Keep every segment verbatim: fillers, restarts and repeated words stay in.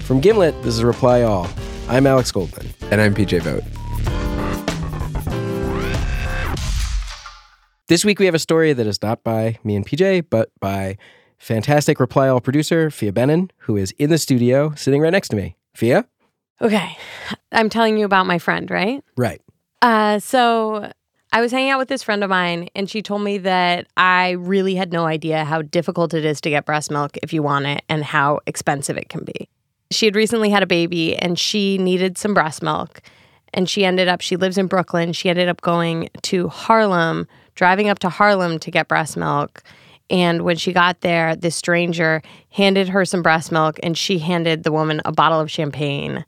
From Gimlet, this is Reply All. I'm Alex Goldman. And I'm P J Vogt. This week we have a story that is not by me and P J, but by fantastic Reply All producer Fia Benin, who is in the studio sitting right next to me. Fia? Okay. I'm telling you about my friend, right? Right. Uh, so I was hanging out with this friend of mine, and she told me that I really had no idea how difficult it is to get breast milk if you want it and how expensive it can be. She had recently had a baby, and she needed some breast milk. And she ended up, she lives in Brooklyn. She ended up going to Harlem, driving up to Harlem to get breast milk. And when she got there, this stranger handed her some breast milk, and she handed the woman a bottle of champagne.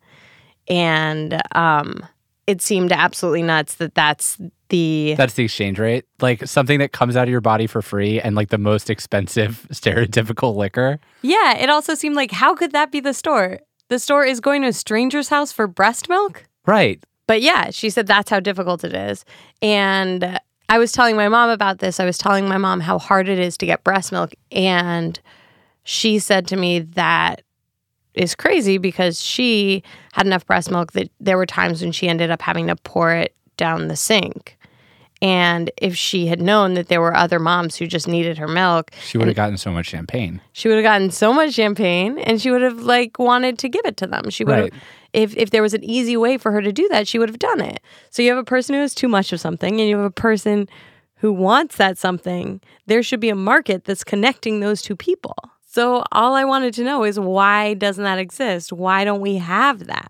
And um, it seemed absolutely nuts that that's the... That's the exchange rate? Like something that comes out of your body for free and like the most expensive stereotypical liquor? Yeah, it also seemed like, how could that be the store? The store is going to a stranger's house for breast milk? Right. But yeah, she said that's how difficult it is. And I was telling my mom about this. I was telling my mom how hard it is to get breast milk. And she said to me that is crazy because she had enough breast milk that there were times when she ended up having to pour it down the sink. And if she had known that there were other moms who just needed her milk, she would have gotten so much champagne. She would have gotten so much champagne, and she would have like wanted to give it to them. She would Right. have, if if there was an easy way for her to do that, she would have done it. So you have a person who has too much of something, and you have a person who wants that something. There should be a market that's connecting those two people. So all I wanted to know is, why doesn't that exist? Why don't we have that?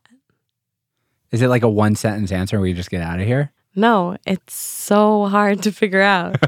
Is it like a one sentence answer where you just get out of here? No, it's so hard to figure out.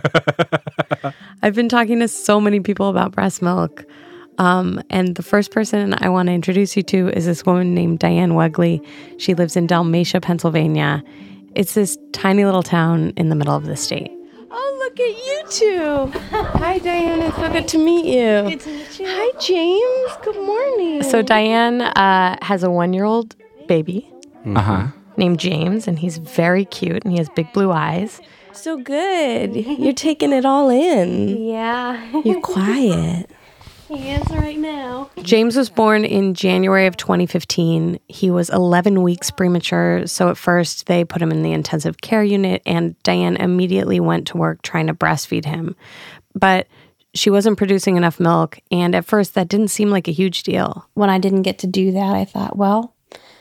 I've been talking to so many people about breast milk. Um, and the first person I want to introduce you to is this woman named Diane Wegley. She lives in Dalmatia, Pennsylvania. It's this tiny little town in the middle of the state. Oh, look at you two. Hi, Diane. It's so good to meet you. Good to meet you. Hi, James. Good morning. So Diane uh, has a one-year-old baby Uh-huh. named James, and he's very cute, and he has big blue eyes. So good. You're taking it all in. Yeah. You're quiet. He is right now. James was born in January of twenty fifteen. He was eleven weeks premature, so at first they put him in the intensive care unit, and Diane immediately went to work trying to breastfeed him. But she wasn't producing enough milk, and at first that didn't seem like a huge deal. When I didn't get to do that, I thought, well,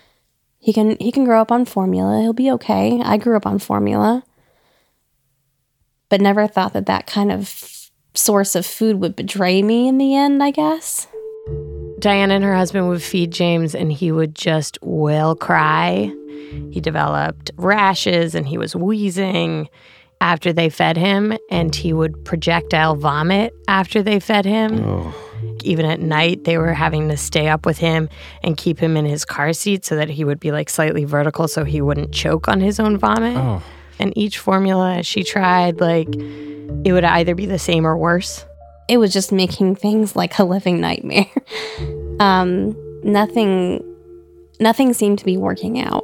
he can he can grow up on formula. He'll be okay. I grew up on formula. But never thought that that kind of source of food would betray me in the end, I guess. Diane and her husband would feed James, and he would just wail cry. He developed rashes, and he was wheezing after they fed him, and he would projectile vomit after they fed him. Oh. Even at night, they were having to stay up with him and keep him in his car seat so that he would be like slightly vertical so he wouldn't choke on his own vomit. Oh. And each formula she tried, like, it would either be the same or worse. It was just making things like a living nightmare. um, nothing, nothing seemed to be working out.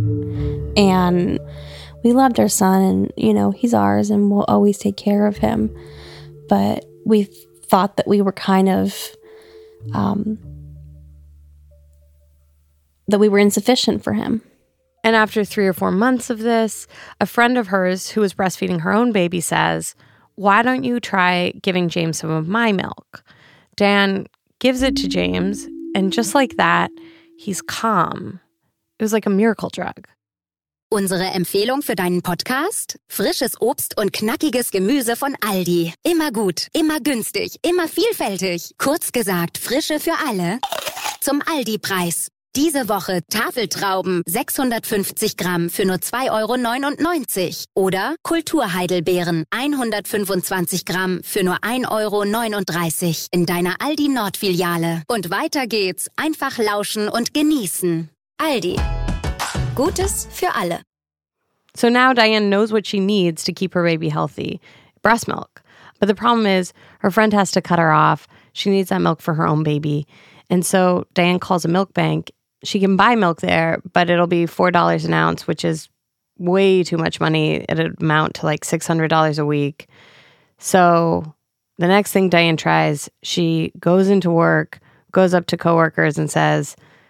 And we loved our son, and, you know, he's ours, and we'll always take care of him. But we thought that we were kind of, um, that we were insufficient for him. And after three or four months of this, a friend of hers who was breastfeeding her own baby says, why don't you try giving James some of my milk? Dan gives it to James, and just like that, he's calm. It was like a miracle drug. Unsere Empfehlung für deinen Podcast? Frisches Obst und knackiges Gemüse von Aldi. Immer gut, immer günstig, immer vielfältig. Kurz gesagt, Frische für alle. Zum Aldi-Preis. Diese Woche Tafeltrauben sechshundertfünfzig Gramm für nur zwei Euro neunundneunzig. Oder Kulturheidelbeeren hundertfünfundzwanzig Gramm für nur ein Euro neununddreißig in deiner Aldi Nord-Filiale. Und weiter geht's. Einfach lauschen und genießen. Aldi. Gutes für alle. So now Diane knows what she needs to keep her baby healthy. Breast milk. But the problem is her friend has to cut her off. She needs that milk for her own baby. And so Diane calls a milk bank. She can buy milk there, but it'll be four dollars an ounce, which is way too much money. It'd amount to like six hundred dollars a week. So the next thing Diane tries, she goes into work, goes up to coworkers and says,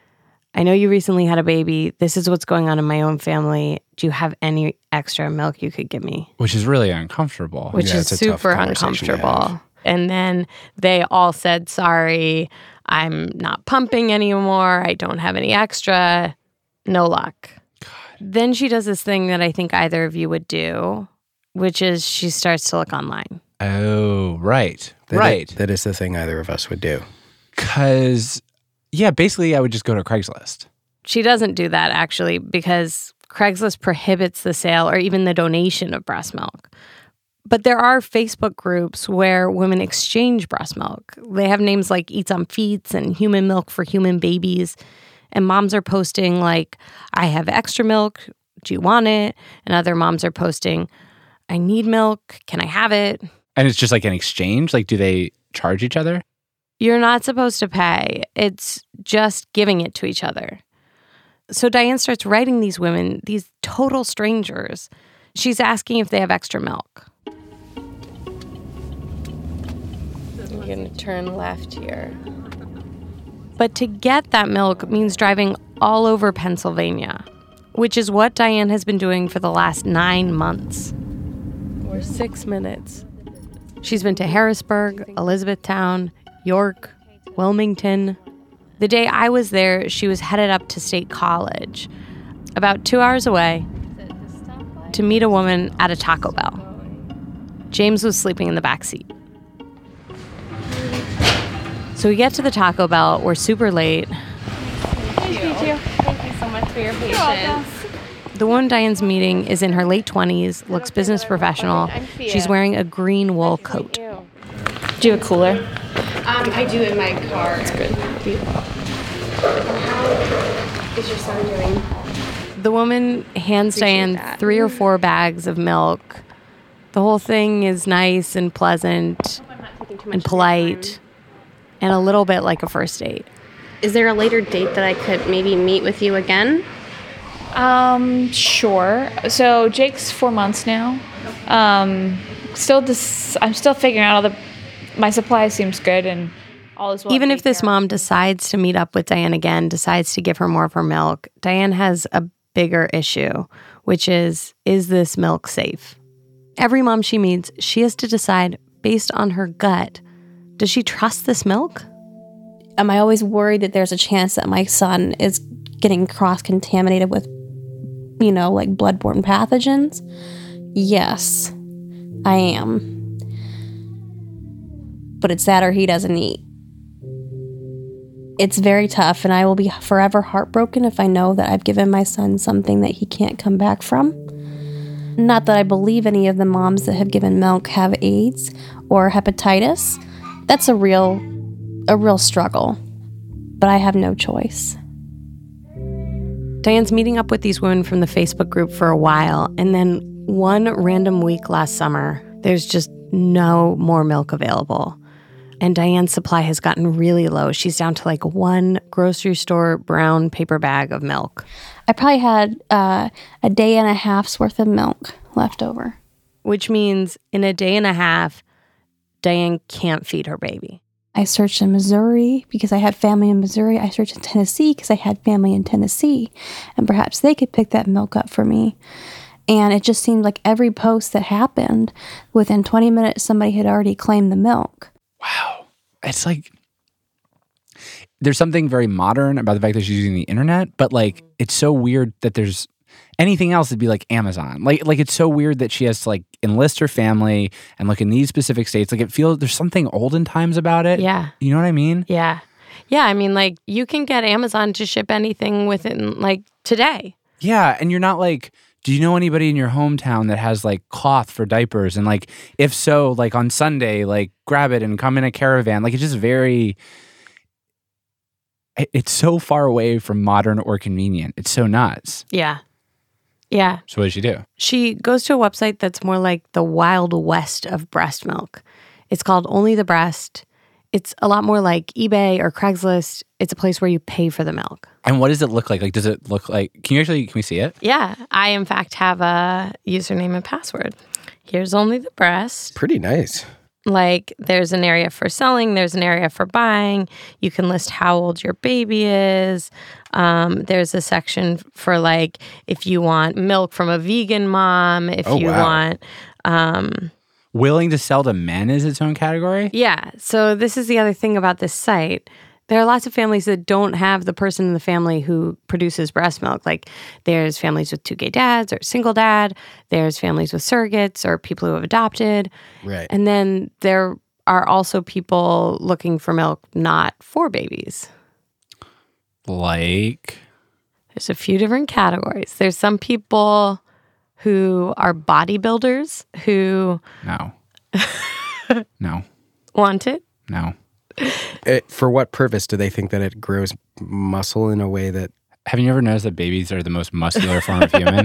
I know you recently had a baby. This is what's going on in my own family. Do you have any extra milk you could give me? Which is really uncomfortable. Which Yeah, is it's a tough super conversation to uncomfortable. have. And then they all said, sorry, I'm not pumping anymore. I don't have any extra. No luck. God. Then she does this thing that I think either of you would do, which is she starts to look online. Oh, right. That right. Is, that is the thing either of us would do. Because, yeah, basically I would just go to Craigslist. She doesn't do that, actually, because Craigslist prohibits the sale or even the donation of breast milk. But there are Facebook groups where women exchange breast milk. They have names like Eats on Feets and Human Milk for Human Babies. And moms are posting like, I have extra milk. Do you want it? And other moms are posting, I need milk. Can I have it? And it's just like an exchange? Like, do they charge each other? You're not supposed to pay. It's just giving it to each other. So Diane starts writing these women, these total strangers. She's asking if they have extra milk. You're going to turn left here. But to get that milk means driving all over Pennsylvania, which is what Diane has been doing for the last nine months. We're six minutes. She's been to Harrisburg, Elizabethtown, York, Wilmington. The day I was there, she was headed up to State College, about two hours away, to meet a woman at a Taco Bell. James was sleeping in the back seat. So we get to the Taco Bell. We're super late. Thank you. Thank you so much for your patience. The woman Diane's meeting is in her late twenties, looks business professional. She's wearing a green wool coat. Do you have a cooler? Um, I do in my car. That's good. How is your son doing? The woman hands Diane that. three or four bags of milk. The whole thing is nice and pleasant and polite and a little bit like a first date. Is there a later date that I could maybe meet with you again? Um, sure. So Jake's four months now. Um, still, dis- I'm still figuring out all the. My supply seems good and all is well. Even if taken this care of. mom decides to meet up with Diane again, decides to give her more of her milk, Diane has a bigger issue, which is, is this milk safe? Every mom she meets, she has to decide based on her gut, does she trust this milk? Am I always worried that there's a chance that my son is getting cross-contaminated with, you know, like bloodborne pathogens? Yes, I am. But it's that or he doesn't eat. It's very tough, and I will be forever heartbroken if I know that I've given my son something that he can't come back from. Not that I believe any of the moms that have given milk have AIDS or hepatitis. That's a real, a real struggle. But I have no choice. Diane's meeting up with these women from the Facebook group for a while, and then one random week last summer, there's just no more milk available. And Diane's supply has gotten really low. She's down to like one grocery store brown paper bag of milk. I probably had uh, a day and a half's worth of milk left over. Which means in a day and a half, Diane can't feed her baby. I searched in Missouri because I had family in Missouri. I searched in Tennessee because I had family in Tennessee. And perhaps they could pick that milk up for me. And it just seemed like every post that happened, within twenty minutes, somebody had already claimed the milk. Wow. It's like, there's something very modern about the fact that she's using the internet, but like, it's so weird that there's anything else would be like Amazon. Like, like it's so weird that she has to like enlist her family and look in these specific states. Like it feels, there's something olden times about it. Yeah. You know what I mean? Yeah. Yeah. I mean, like you can get Amazon to ship anything within like today. Yeah. And you're not like, do you know anybody in your hometown that has like cloth for diapers? And like, if so, like on Sunday, like grab it and come in a caravan. Like it's just very, it's so far away from modern or convenient. It's so nuts. Yeah. Yeah. So what does she do? She goes to a website that's more like the Wild West of breast milk. It's called Only the Breast. It's a lot more like eBay or Craigslist. It's a place where you pay for the milk. And what does it look like? Like, does it look like, can you actually, can we see it? Yeah. I, in fact, have a username and password. Here's Only the Breast. Pretty nice. Like, there's an area for selling, there's an area for buying. You can list how old your baby is. Um, there's a section for, like, if you want milk from a vegan mom, if Oh, you wow. want... Um, Willing to sell to men is its own category? yeah. So this is the other thing about this site. There are lots of families that don't have the person in the family who produces breast milk. Like, there's families with two gay dads or a single dad. There's families with surrogates or people who have adopted. Right. And then there are also people looking for milk not for babies. Like, There's a few different categories. There's some people who are bodybuilders who no. no. want it. No. It, for what purpose do they think that it grows muscle in a way that... Have you ever noticed that babies are the most muscular form of human?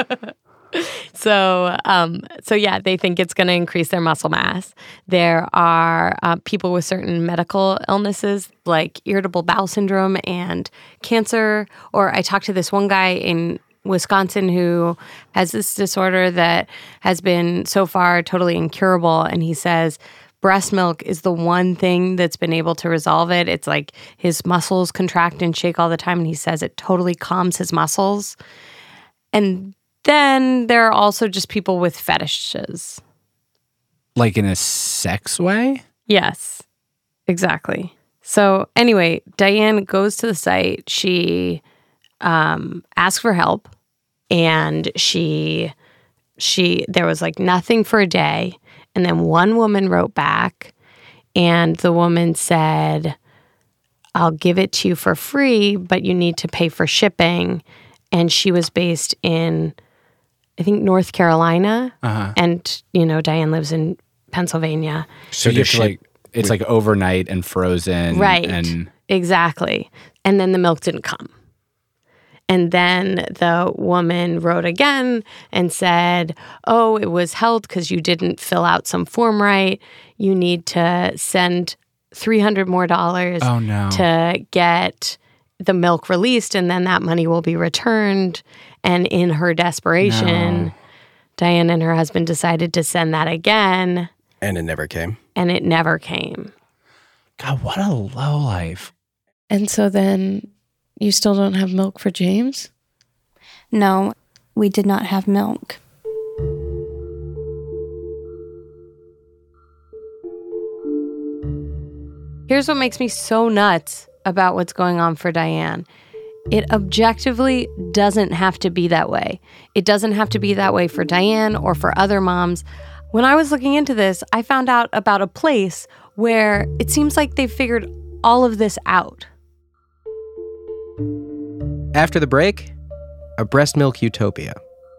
So, um, so yeah, they think it's going to increase their muscle mass. There are uh, people with certain medical illnesses like irritable bowel syndrome and cancer. Or I talked to this one guy in Wisconsin who has this disorder that has been so far totally incurable. And he says breast milk is the one thing that's been able to resolve it. It's like his muscles contract and shake all the time. And he says it totally calms his muscles. And then there are also just people with fetishes. Like in a sex way? Yes, exactly. So anyway, Diane goes to the site. She um, asks for help, and she she there was like nothing for a day, and then one woman wrote back, and the woman said, "I'll give it to you for free, but you need to pay for shipping." And she was based in, I think, North Carolina, Uh-huh. and you know, Diane lives in Pennsylvania. So the you have to, ship- like, it's like overnight and frozen. Right. And Exactly. And then the milk didn't come. And then the woman wrote again and said, oh, it was held because you didn't fill out some form right. You need to send three hundred more dollars Oh, no. to get the milk released, and then that money will be returned. And in her desperation, No. Diane and her husband decided to send that again, And it never came. and it never came. God, what a low life. And so then you still don't have milk for James? No, we did not have milk. Here's what makes me so nuts about what's going on for Diane. It objectively doesn't have to be that way. It doesn't have to be that way for Diane or for other moms. When I was looking into this, I found out about a place where it seems like they've figured all of this out. After the break, a breast milk utopia.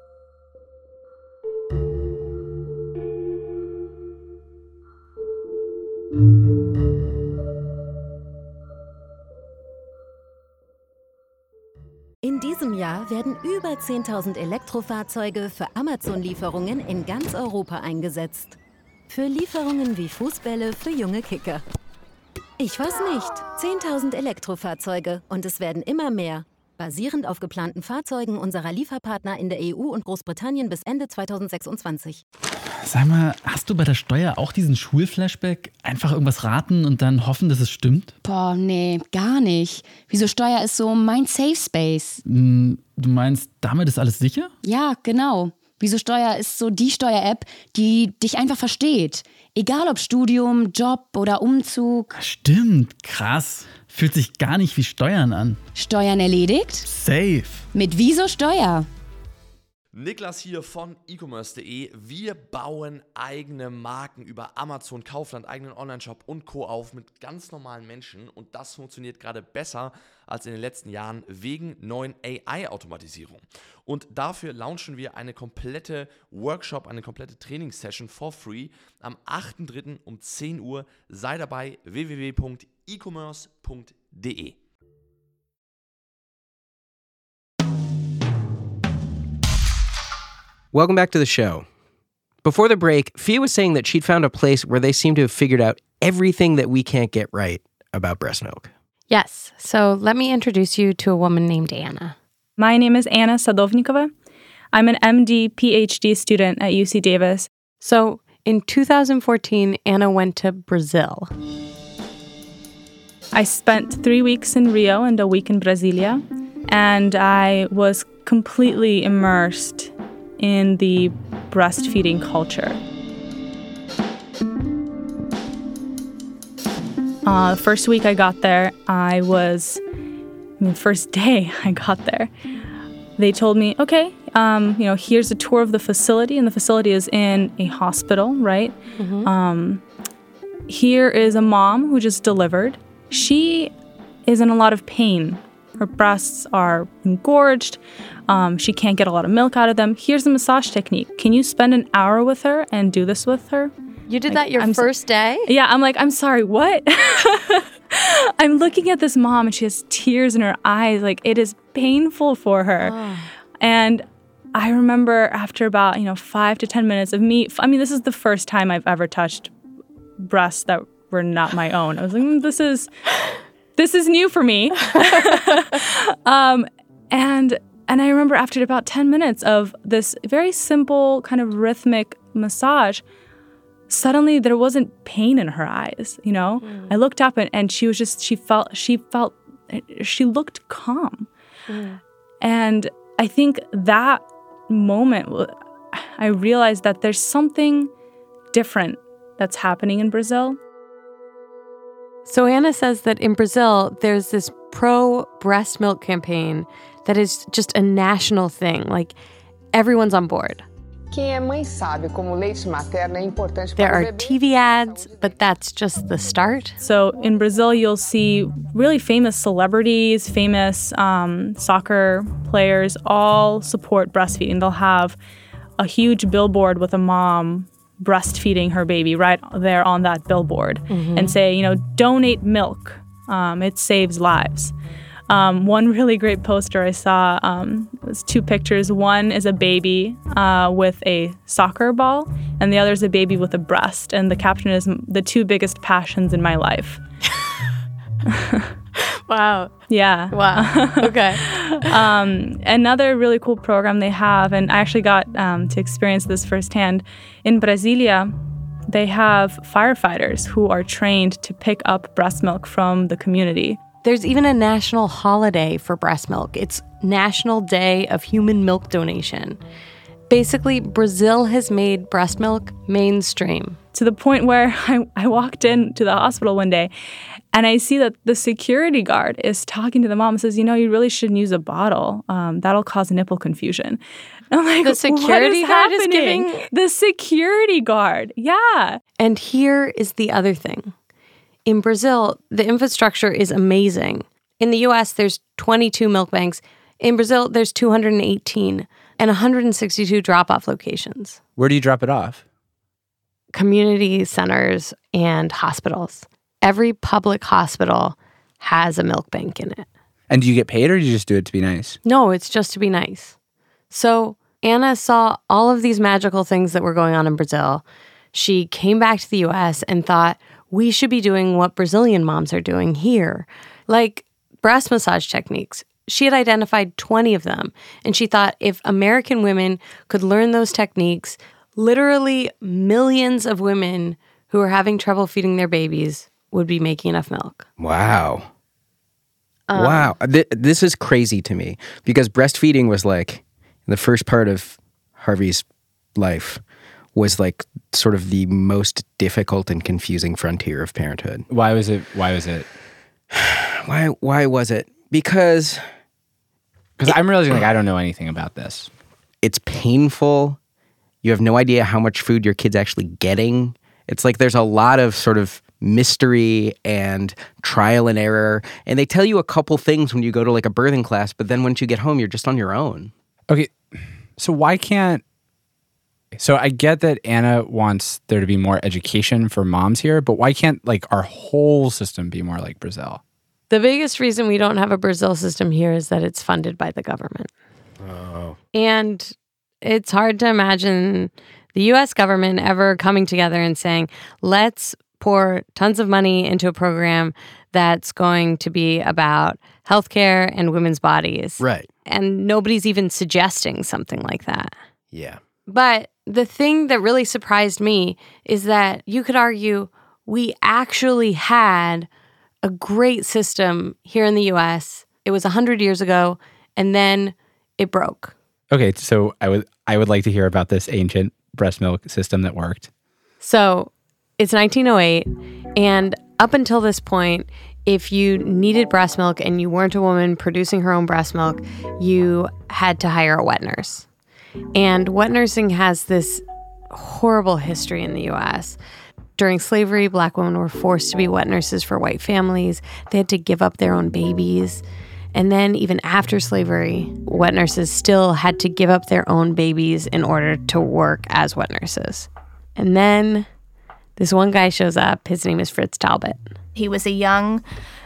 In diesem Jahr werden über zehntausend Elektrofahrzeuge für Amazon-Lieferungen in ganz Europa eingesetzt. Für Lieferungen wie Fußbälle für junge Kicker. Ich weiß nicht, zehntausend Elektrofahrzeuge und es werden immer mehr. Basierend auf geplanten Fahrzeugen unserer Lieferpartner in der E U und Großbritannien bis Ende zweitausendsechsundzwanzig. Sag mal, hast du bei der Steuer auch diesen Schulflashback? Einfach irgendwas raten und dann hoffen, dass es stimmt? Boah, nee, gar nicht. Wieso Steuer ist so mein Safe Space? Hm, du meinst, damit ist alles sicher? Ja, genau. Wieso Steuer ist so die Steuer-App, die dich einfach versteht. Egal ob Studium, Job oder Umzug. Stimmt, krass. Fühlt sich gar nicht wie Steuern an. Steuern erledigt? Safe. Mit Wieso Steuer? Niklas hier von e-commerce punkt de. Wir bauen eigene Marken über Amazon, Kaufland, eigenen Onlineshop und Co. auf mit ganz normalen Menschen, und das funktioniert gerade besser als in den letzten Jahren wegen neuen A I-Automatisierung. Und dafür launchen wir eine komplette Workshop, eine komplette Trainingssession for free am achten dritten um zehn Uhr. Sei dabei, w w w punkt e commerce punkt de. Welcome back to the show. Before the break, Fia was saying that she'd found a place where they seem to have figured out everything that we can't get right about breast milk. Yes, so let me introduce you to a woman named Anna. My name is Anna Sadovnikova. I'm an M D, P H D student at U C Davis. So In two thousand fourteen, Anna went to Brazil. I spent three weeks in Rio and a week in Brasilia, and I was completely immersed in the breastfeeding culture. Uh, the first week I got there, I was, I mean, first day I got there, they told me, okay, um, you know, here's a tour of the facility, and the facility is in a hospital, right? Mm-hmm. Um, here is a mom who just delivered. She is in a lot of pain. Her breasts are engorged. Um, she can't get a lot of milk out of them. Here's a massage technique. Can you spend an hour with her and do this with her? You did like, that your I'm first so- day? Yeah, I'm like, I'm sorry, what? I'm looking at this mom and she has tears in her eyes. Like, it is painful for her. Oh. And I remember after about, you know, five to ten minutes of me, I mean, this is the first time I've ever touched breasts that were not my own. I was like, mm, this is, this is new for me. um, and, and I remember after about ten minutes of this very simple kind of rhythmic massage, suddenly there wasn't pain in her eyes, you know? Mm. I looked up and, and she was just, she felt, she felt, she looked calm. Mm. And I think that moment, I realized that there's something different that's happening in Brazil. So Anna says that in Brazil, there's this pro-breast milk campaign that is just a national thing. Like, everyone's on board. There are T V ads, but that's just the start. So in Brazil, you'll see really famous celebrities, famous um, soccer players all support breastfeeding. They'll have a huge billboard with a mom breastfeeding her baby right there on that billboard, mm-hmm. and say, you know, donate milk. Um, it saves lives. Um, one really great poster I saw um, was two pictures. One is a baby uh, with a soccer ball, and the other is a baby with a breast. And the caption is, "The two biggest passions in my life." Wow. Yeah. Wow. Okay. um, another really cool program they have, and I actually got um, to experience this firsthand, in Brasilia, they have firefighters who are trained to pick up breast milk from the community. There's even a national holiday for breast milk. It's National Day of Human Milk Donation. Basically, Brazil has made breast milk mainstream. To the point where I, I walked into the hospital one day and I see that the security guard is talking to the mom and says, you know, you really shouldn't use a bottle. Um, that'll cause nipple confusion. And I'm like, the security what is guard happening? is giving... The security guard, yeah. And here is the other thing. In Brazil, the infrastructure is amazing. In the U S, there's twenty-two milk banks. In Brazil, there's two hundred eighteen and one hundred sixty-two drop-off locations. Where do you drop it off? Community centers and hospitals. Every public hospital has a milk bank in it. And do you get paid, or do you just do it to be nice? No, it's just to be nice. So Anna saw all of these magical things that were going on in Brazil. She came back to the U S and thought, we should be doing what Brazilian moms are doing here, like breast massage techniques. She had identified twenty of them, and she thought if American women could learn those techniques, literally millions of women who are having trouble feeding their babies would be making enough milk. Wow. Um, wow. Th- this is crazy to me, because breastfeeding was like, in the first part of Harvey's life, was like sort of the most difficult and confusing frontier of parenthood. Why was it? Why was it? why Why was it? Because... Because I'm realizing like I don't know anything about this. It's painful. You have no idea how much food your kid's actually getting. It's like there's a lot of sort of mystery and trial and error. And they tell you a couple things when you go to like a birthing class, but then once you get home, you're just on your own. Okay, so why can't... So I get that Anna wants there to be more education for moms here, but why can't like our whole system be more like Brazil? The biggest reason we don't have a Brazil system here is that it's funded by the government. Oh. And it's hard to imagine the U S government ever coming together and saying, let's pour tons of money into a program that's going to be about healthcare and women's bodies. Right. And nobody's even suggesting something like that. Yeah. But the thing that really surprised me is that you could argue we actually had a great system here in the U S. It was one hundred years ago, and then it broke. Okay, so I would I would like to hear about this ancient breast milk system that worked. So it's nineteen oh eight, and up until this point, if you needed breast milk and you weren't a woman producing her own breast milk, you had to hire a wet nurse. And wet nursing has this horrible history in the U S. During slavery, Black women were forced to be wet nurses for white families. They had to give up their own babies. And then even after slavery, wet nurses still had to give up their own babies in order to work as wet nurses. And then this one guy shows up. His name is Fritz Talbot. He was a young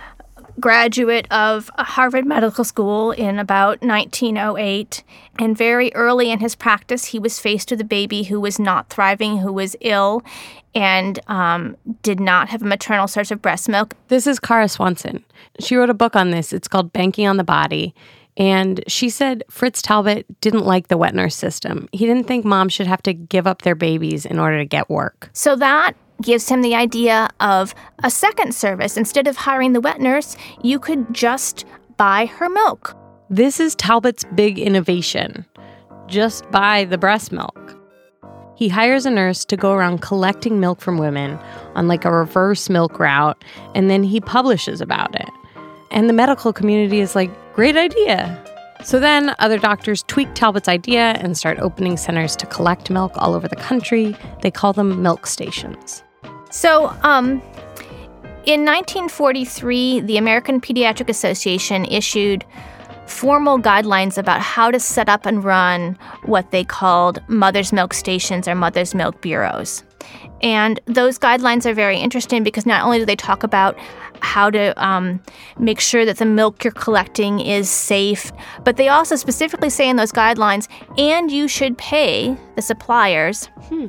graduate of Harvard Medical School in about nineteen oh eight. And very early in his practice, he was faced with a baby who was not thriving, who was ill, and um, did not have a maternal source of breast milk. This is Kara Swanson. She wrote a book on this. It's called Banking on the Body. And she said Fritz Talbot didn't like the wet nurse system. He didn't think moms should have to give up their babies in order to get work. So that gives him the idea of a second service. Instead of hiring the wet nurse, you could just buy her milk. This is Talbot's big innovation. Just buy the breast milk. He hires a nurse to go around collecting milk from women on like a reverse milk route, and then he publishes about it. And the medical community is like, great idea. So then other doctors tweak Talbot's idea and start opening centers to collect milk all over the country. They call them milk stations. So, um, in nineteen forty-three, the American Pediatric Association issued formal guidelines about how to set up and run what they called mother's milk stations or mother's milk bureaus. And those guidelines are very interesting because not only do they talk about how to um, make sure that the milk you're collecting is safe, but they also specifically say in those guidelines, and you should pay the suppliers hmm.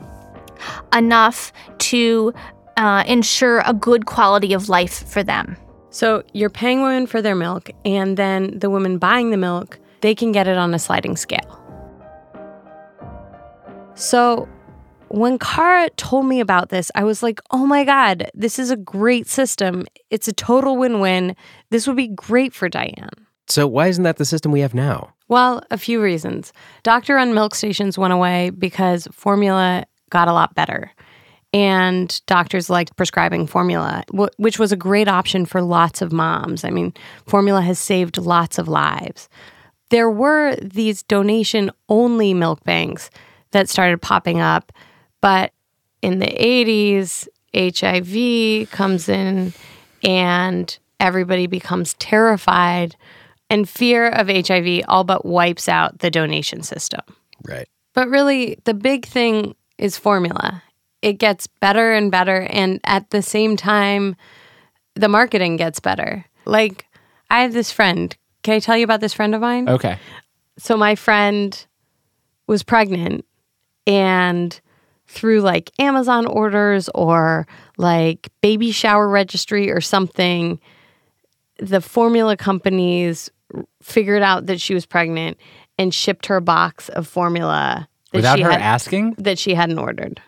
enough to uh, ensure a good quality of life for them. So you're paying women for their milk, and then the women buying the milk, they can get it on a sliding scale. So when Kara told me about this, I was like, oh my God, this is a great system. It's a total win-win. This would be great for Diane. So why isn't that the system we have now? Well, a few reasons. Doctor-run milk stations went away because formula got a lot better. And doctors liked prescribing formula, which was a great option for lots of moms. I mean, formula has saved lots of lives. There were these donation-only milk banks that started popping up, but in the eighties, H I V comes in and everybody becomes terrified, and fear of H I V all but wipes out the donation system. Right. But really, the big thing is formula. It gets better and better, and at the same time, the marketing gets better. Like, I have this friend. Can I tell you about this friend of mine? Okay. So my friend was pregnant, and through like Amazon orders or like baby shower registry or something, the formula companies figured out that she was pregnant and shipped her a box of formula that without she her had, asking? that she hadn't ordered.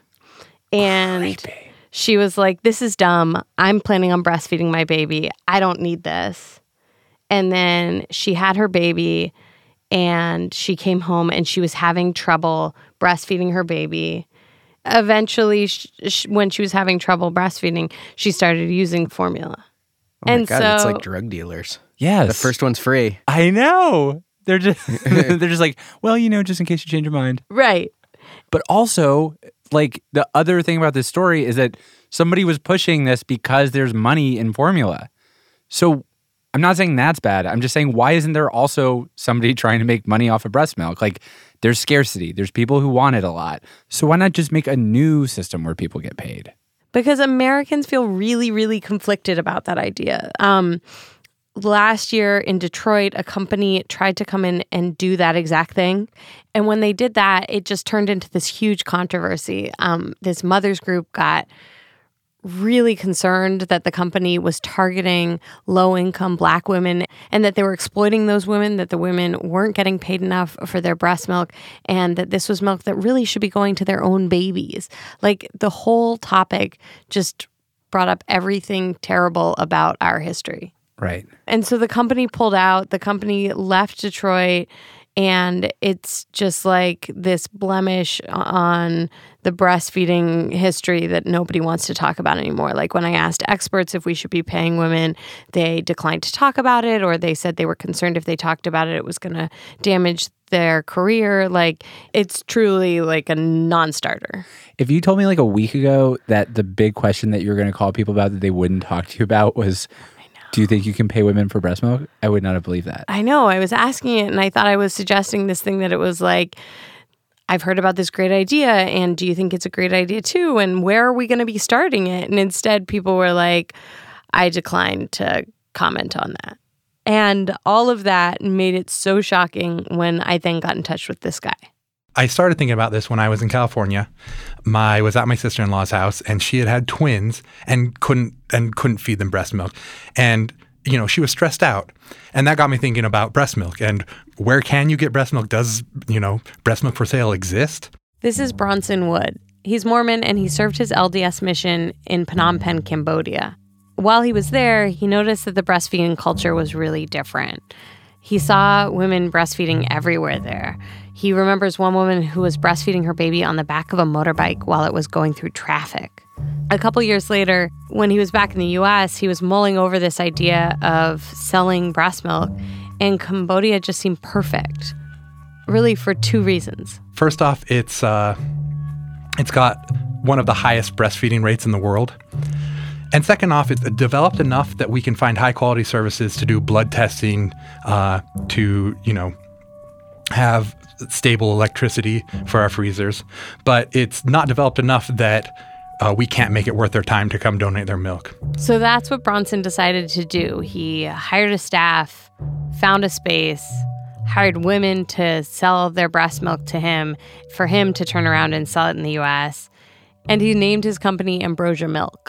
And she was like, this is dumb. I'm planning on breastfeeding my baby. I don't need this. And then she had her baby, and she came home and she was having trouble breastfeeding her baby. Eventually, sh- sh- when she was having trouble breastfeeding, she started using formula. Oh my and God, so, it's like drug dealers. Yes. The first one's free. I know. They're just they're just like, well, you know, just in case you change your mind. Right. But also, like, the other thing about this story is that somebody was pushing this because there's money in formula. So I'm not saying that's bad. I'm just saying, why isn't there also somebody trying to make money off of breast milk? Like, there's scarcity. There's people who want it a lot. So why not just make a new system where people get paid? Because Americans feel really, really conflicted about that idea. Um, last year in Detroit, a company tried to come in and do that exact thing. And when they did that, it just turned into this huge controversy. Um, this mothers group got really concerned that the company was targeting low-income Black women and that they were exploiting those women, that the women weren't getting paid enough for their breast milk, and that this was milk that really should be going to their own babies. Like, the whole topic just brought up everything terrible about our history. Right. And so the company pulled out, the company left Detroit, and it's just like this blemish on the breastfeeding history that nobody wants to talk about anymore. Like, when I asked experts if we should be paying women, they declined to talk about it, or they said they were concerned if they talked about it, it was going to damage their career. Like, it's truly like a non-starter. If you told me like a week ago that the big question that you were going to call people about that they wouldn't talk to you about was, do you think you can pay women for breast milk? I would not have believed that. I know. I was asking it, and I thought I was suggesting this thing that it was like, I've heard about this great idea, and do you think it's a great idea too? And where are we going to be starting it? And instead, people were like, I declined to comment on that. And all of that made it so shocking when I then got in touch with this guy. I started thinking about this when I was in California. My was at my sister-in-law's house, and she had had twins and couldn't and couldn't feed them breast milk. And you know, she was stressed out, and that got me thinking about breast milk and where can you get breast milk? Does, you know, breast milk for sale exist? This is Bronson Wood. He's Mormon, and he served his L D S mission in Phnom Penh, Cambodia. While he was there, he noticed that the breastfeeding culture was really different. He saw women breastfeeding everywhere there. He remembers one woman who was breastfeeding her baby on the back of a motorbike while it was going through traffic. A couple years later, when he was back in the U S, he was mulling over this idea of selling breast milk, and Cambodia just seemed perfect, really for two reasons. First off, it's uh, it's got one of the highest breastfeeding rates in the world. And second off, it's developed enough that we can find high-quality services to do blood testing, uh, to, you know, have stable electricity for our freezers. But it's not developed enough that uh, we can't make it worth their time to come donate their milk. So that's what Bronson decided to do. He hired a staff, found a space, hired women to sell their breast milk to him, for him to turn around and sell it in the U S. And he named his company Ambrosia Milk.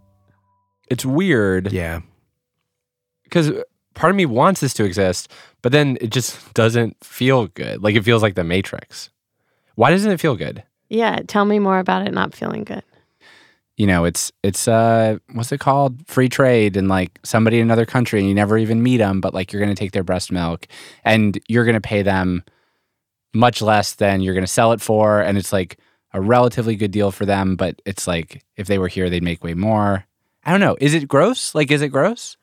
It's weird. Yeah. Because part of me wants this to exist, but then it just doesn't feel good. Like, it feels like the Matrix. Why doesn't it feel good? Yeah, tell me more about it not feeling good. You know, it's, it's uh, what's it called? Free trade, and like somebody in another country, and you never even meet them, but like you're going to take their breast milk and you're going to pay them much less than you're going to sell it for. And it's like a relatively good deal for them, but it's like if they were here, they'd make way more. I don't know. Is it gross? Like, is it gross?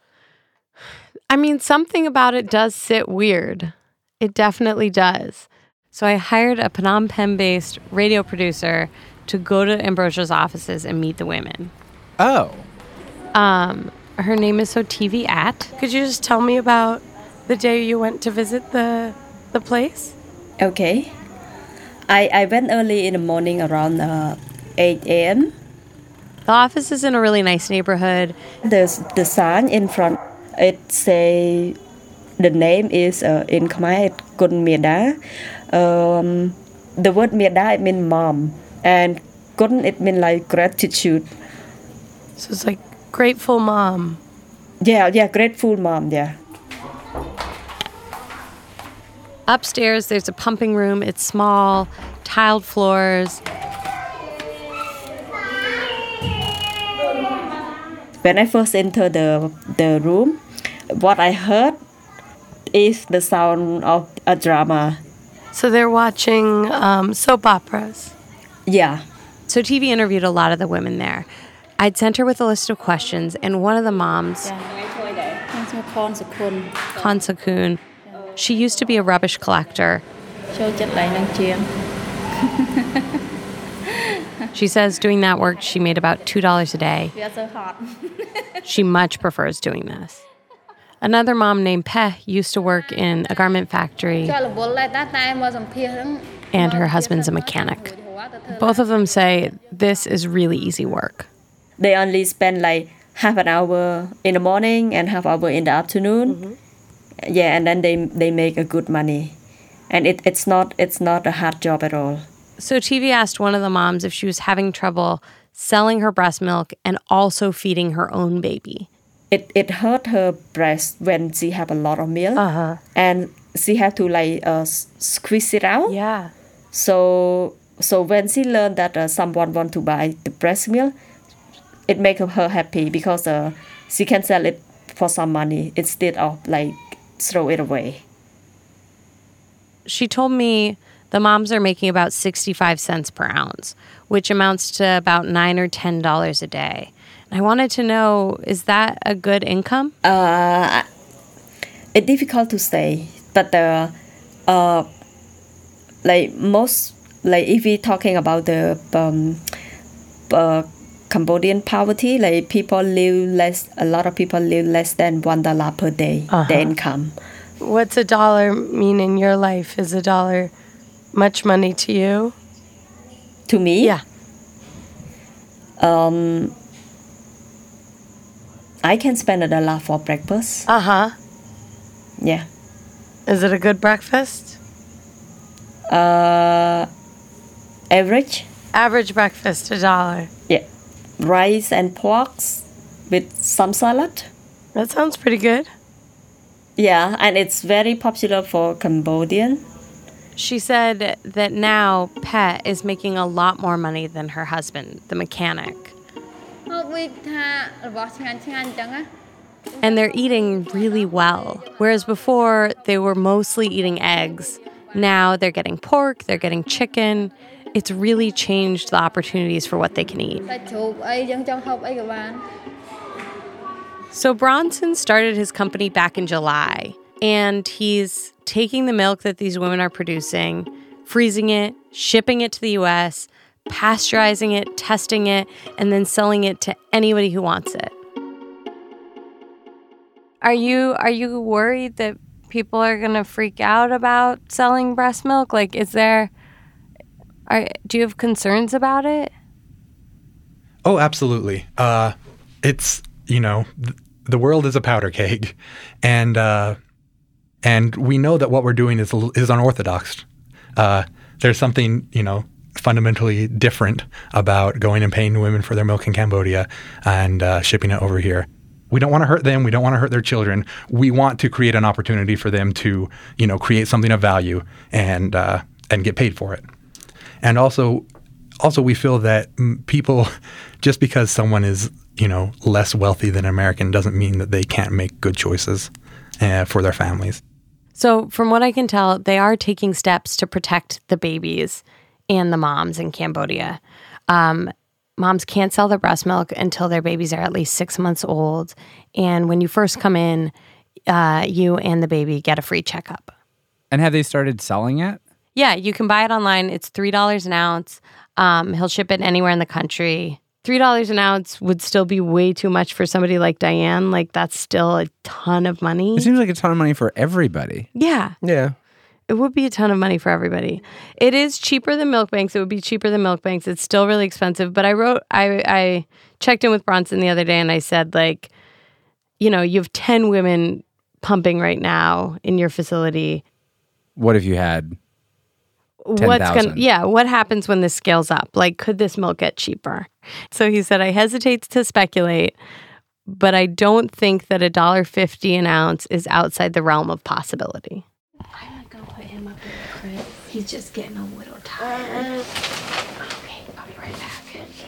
I mean, something about it does sit weird. It definitely does. So I hired a Phnom Penh-based radio producer to go to Ambrosia's offices and meet the women. Oh. Um, her name is Sotivi At. Could you just tell me about the day you went to visit the the place? Okay. I, I went early in the morning around uh, eight a.m. The office is in a really nice neighborhood. There's the sign in front. It say the name is uh, in Khmer, Kun Mieda. Um, the word Mieda, it means mom, and Kun, it means like gratitude. So it's like grateful mom. Yeah, yeah, grateful mom. Yeah. Upstairs, there's a pumping room. It's small, tiled floors. When I first entered the the room, what I heard is the sound of a drama. So they're watching um, soap operas. Yeah. So T V interviewed a lot of the women there. I'd sent her with a list of questions, and one of the moms, Konsakun, she used to be a rubbish collector. She says doing that work, she made about two dollars a day. She much prefers doing this. Another mom named Peh used to work in a garment factory, and her husband's a mechanic. Both of them say this is really easy work. They only spend like half an hour in the morning and half hour in the afternoon. Mm-hmm. Yeah, and then they they make a good money. And it, it's not it's not a hard job at all. So T V asked one of the moms if she was having trouble selling her breast milk, and also feeding her own baby. It it hurt her breast when she have a lot of milk, uh-huh. and she have to like uh, squeeze it out. Yeah. So so when she learned that uh, someone want to buy the breast milk, it make her happy because uh, she can sell it for some money instead of like throw it away. She told me the moms are making about sixty-five cents per ounce, which amounts to about nine or ten dollars a day. I wanted to know, is that a good income? Uh, it's difficult to say, but uh, uh, like most, like if we're talking about the um, uh, Cambodian poverty, like people live less, a lot of people live less than one dollar per day, Uh-huh. their income. What's a dollar mean in your life? Is a dollar much money to you? To me? Yeah. Um, I can spend a dollar for breakfast. Uh-huh. Yeah. Is it a good breakfast? Uh, average? Average breakfast, a dollar. Yeah. Rice and pork with some salad. That sounds pretty good. Yeah, and it's very popular for Cambodian. She said that now Pet is making a lot more money than her husband, the mechanic. And they're eating really well. Whereas before, they were mostly eating eggs. Now they're getting pork, they're getting chicken. It's really changed the opportunities for what they can eat. So Bronson started his company back in July, and he's taking the milk that these women are producing, freezing it, shipping it to the U S, pasteurizing it, testing it, and then selling it to anybody who wants it. Are you are you worried that people are going to freak out about selling breast milk? Like, is there are do you have concerns about it? Oh, absolutely. Uh, it's, you know, th- the world is a powder keg, and uh, and we know that what we're doing is is unorthodox. Uh, there's something, you know, fundamentally different about going and paying women for their milk in Cambodia and uh, shipping it over here. We don't want to hurt them. We don't want to hurt their children. We want to create an opportunity for them to, you know, create something of value and uh, and get paid for it. And also, also we feel that people, just because someone is, you know, less wealthy than an American doesn't mean that they can't make good choices uh, for their families. So from what I can tell, they are taking steps to protect the babies and the moms in Cambodia. Um, moms can't sell their breast milk until their babies are at least six months old. And when you first come in, uh, you and the baby get a free checkup. And have they started selling it? Yeah, you can buy it online. It's three dollars an ounce. Um, he'll ship it anywhere in the country. three dollars an ounce would still be way too much for somebody like Diane. Like, that's still a ton of money. It seems like a ton of money for everybody. Yeah. Yeah. It would be a ton of money for everybody. It is cheaper than milk banks. It would be cheaper than milk banks. It's still really expensive. But I wrote, I, I checked in with Bronson the other day and I said, like, you know, you have ten women pumping right now in your facility. What if you had ten What's thousand? gonna, yeah, what happens when this scales up? Like, could this milk get cheaper? So he said, I hesitate to speculate, but I don't think that a dollar fifty an ounce is outside the realm of possibility. I'm not gonna put him up in the crib. He's just getting a little tired. Okay, I'll be right back.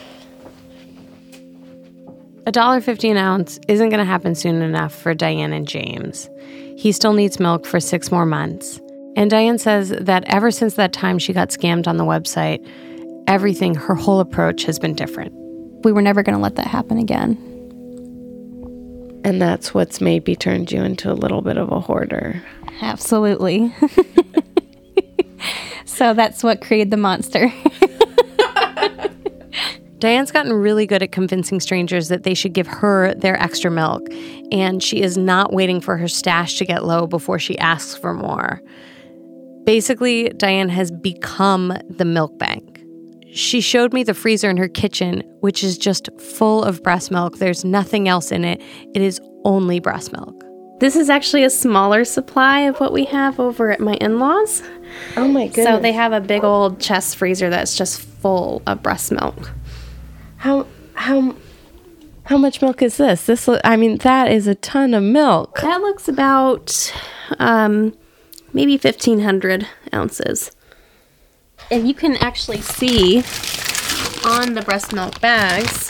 A dollar fifty an ounce isn't going to happen soon enough for Diane and James. He still needs milk for six more months. And Diane says that ever since that time she got scammed on the website, everything, her whole approach has been different. We were never going to let that happen again. And that's what's maybe turned you into a little bit of a hoarder. Absolutely. So that's what created the monster. Diane's gotten really good at convincing strangers that they should give her their extra milk, and she is not waiting for her stash to get low before she asks for more. Basically, Diane has become the milk bank. She showed me the freezer in her kitchen, which is just full of breast milk. There's nothing else in it. It is only breast milk. This is actually a smaller supply of what we have over at my in-laws. Oh my goodness. So they have a big old chest freezer that's just full of breast milk. How how how much milk is this? This lo- I mean, that is a ton of milk. That looks about um, maybe fifteen hundred ounces. And you can actually see on the breast milk bags,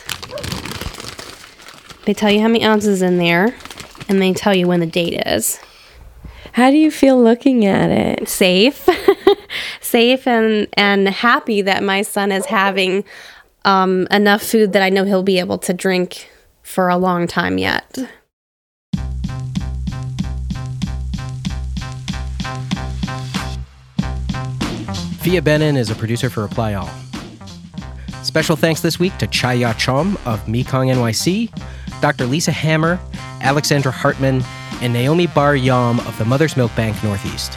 they tell you how many ounces in there, and they tell you when the date is. How do you feel looking at it? Safe. Safe and, and happy that my son is having um, enough food that I know he'll be able to drink for a long time yet. Fia Benin is a producer for Reply All. Special thanks this week to Chaya Chom of Mekong N Y C, Doctor Lisa Hammer, Alexandra Hartman, and Naomi Bar Yam of the Mother's Milk Bank Northeast.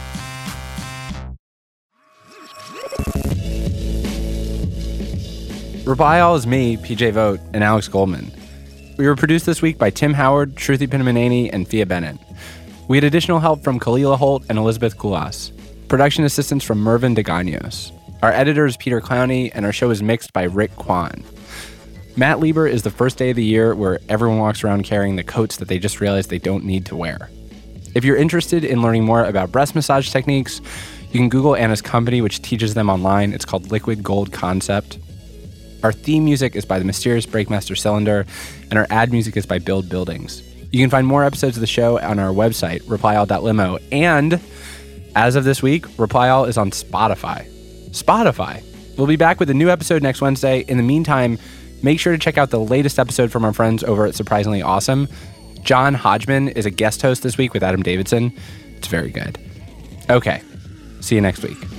Reply All is me, P J Vogt, and Alex Goldman. We were produced this week by Tim Howard, Shruti Pinamaneni, and Fia Benin. We had additional help from Kalila Holt and Elizabeth Kulas. Production assistance from Mervyn DeGaños. Our editor is Peter Clowney, and our show is mixed by Rick Kwan. Matt Lieber is the first day of the year where everyone walks around carrying the coats that they just realized they don't need to wear. If you're interested in learning more about breast massage techniques, you can Google Anna's company, which teaches them online. It's called Liquid Gold Concept. Our theme music is by the mysterious Breakmaster Cylinder, and our ad music is by Build Buildings. You can find more episodes of the show on our website, reply all dot limo, and as of this week, Reply All is on Spotify. Spotify. We'll be back with a new episode next Wednesday. In the meantime, make sure to check out the latest episode from our friends over at Surprisingly Awesome. John Hodgman is a guest host this week with Adam Davidson. It's very good. Okay, see you next week.